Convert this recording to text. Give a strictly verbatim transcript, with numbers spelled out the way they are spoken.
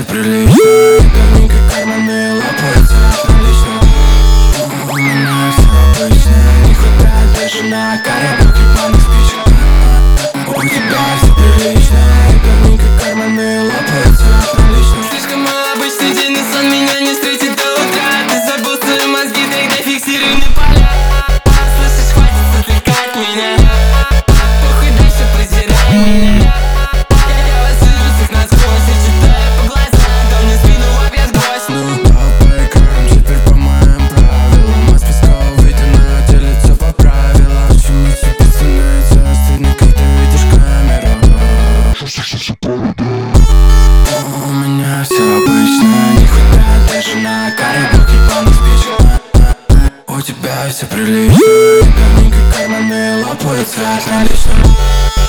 все прилично, и давненько карманы лопаются от наличных. У меня все обычно, не хватает даже на карабуке панных спичек. У тебя все прилично, и давненько карманы лопаются от наличных. Слишком обычный день, но сон меня не встретит до утра. Ты забыл свои мозги, тогда фиксируй на поля. Слышишь, хватит отвлекать меня. Похуй, дальше презирай меня. Я вас вижу всех насквозь и читаю по глазам. Кто мне спину опять гвоздь. Ну, поиграем теперь по моим правилам. От песков видно на теле все по правилам. Почему тебе становится стыдно, когда видишь камеру? У меня все обычно, не хватает даже на карабуке панных спичек. У тебя все прилично, и давненько карманы лопаются от наличных.